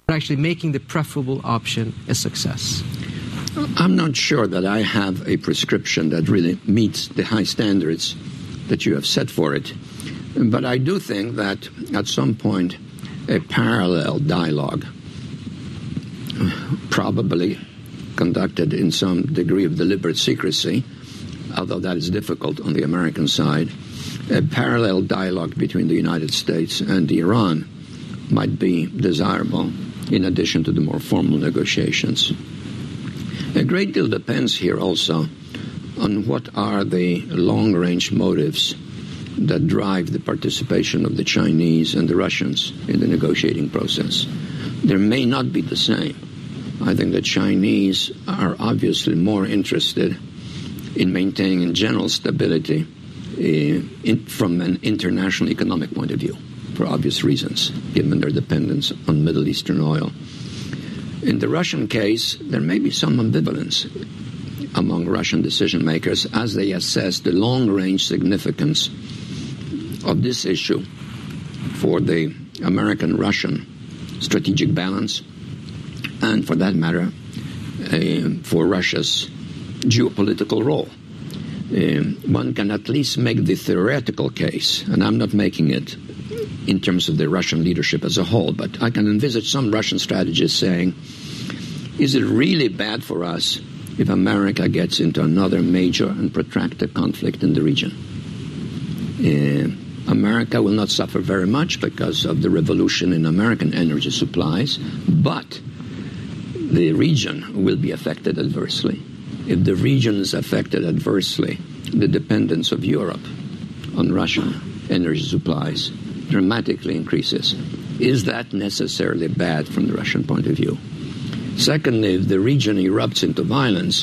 actually making the preferable option a success? I'm not sure that I have a prescription that really meets the high standards that you have set for it. But I do think that at some point a parallel dialogue, probably conducted in some degree of deliberate secrecy, although that is difficult on the American side, a parallel dialogue between the United States and Iran might be desirable in addition to the more formal negotiations. A great deal depends here also on what are the long-range motives that drive the participation of the Chinese and the Russians in the negotiating process. There may not be the same. I think the Chinese are obviously more interested in maintaining general stability from an international economic point of view, for obvious reasons, given their dependence on Middle Eastern oil. In the Russian case, there may be some ambivalence among Russian decision makers as they assess the long-range significance of this issue for the American-Russian strategic balance and, for that matter, for Russia's geopolitical role. One can at least make the theoretical case, and I'm not making it in terms of the Russian leadership as a whole, but I can envisage some Russian strategists saying, is it really bad for us if America gets into another major and protracted conflict in the region? America will not suffer very much because of the revolution in American energy supplies, but the region will be affected adversely. If the region is affected adversely, the dependence of Europe on Russian energy supplies dramatically increases. Is that necessarily bad from the Russian point of view? Secondly, if the region erupts into violence,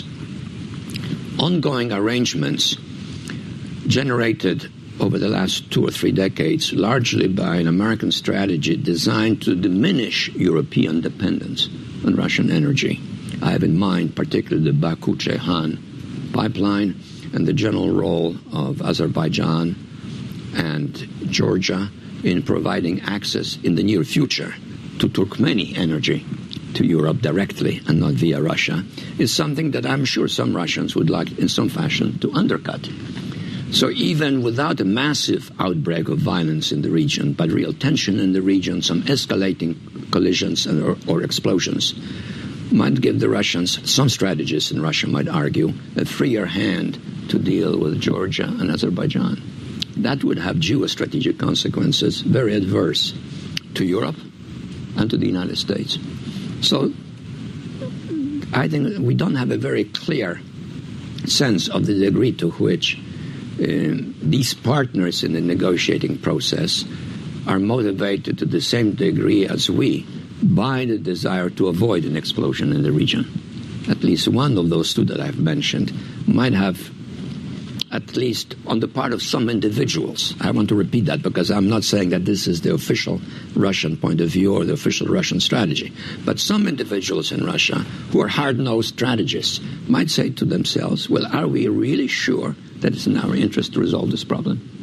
ongoing arrangements generated over the last 2 or 3 decades, largely by an American strategy designed to diminish European dependence on Russian energy. I have in mind particularly the Baku-Ceyhan pipeline and the general role of Azerbaijan and Georgia in providing access in the near future to Turkmeni energy to Europe directly and not via Russia, is something that I'm sure some Russians would like in some fashion to undercut. So even without a massive outbreak of violence in the region, but real tension in the region, some escalating collisions or explosions, might give the Russians, some strategists in Russia might argue, a freer hand to deal with Georgia and Azerbaijan. That would have geostrategic consequences, very adverse to Europe and to the United States. So I think we don't have a very clear sense of the degree to which these partners in the negotiating process are motivated to the same degree as we by the desire to avoid an explosion in the region. At least one of those two that I've mentioned might have, at least on the part of some individuals. I want to repeat that because I'm not saying that this is the official Russian point of view or the official Russian strategy. But some individuals in Russia who are hard-nosed strategists might say to themselves, well, are we really sure that it's in our interest to resolve this problem?